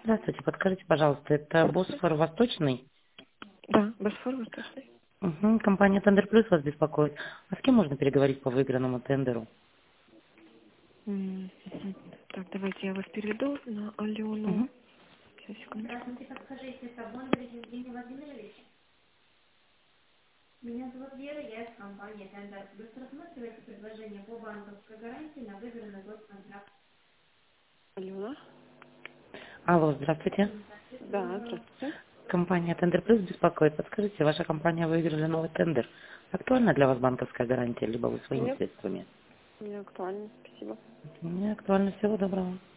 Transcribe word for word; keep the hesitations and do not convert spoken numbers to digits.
Здравствуйте, подскажите, пожалуйста, это Босфор Восточный? Да, Босфор Восточный. Угу, компания Тендер Плюс вас беспокоит. А с кем можно переговорить по выигранному тендеру? М, мгм. Так, давайте я вас переведу на Алену. Угу. Сейчас, секундочку. Здравствуйте, подскажите, это Бондарев Евгений Владимирович. Меня зовут Вера, я из компании Тендер Плюс. Рассматривается предложение по банковской гарантии на выигранный госконтракт. Алена. Алло, здравствуйте. Да, здравствуйте. Компания Тендер Плюс беспокоит. Подскажите, ваша компания выиграла новый тендер. Актуальна для вас банковская гарантия, либо вы своими Нет, средствами? не актуально, спасибо. Не актуально. Всего доброго.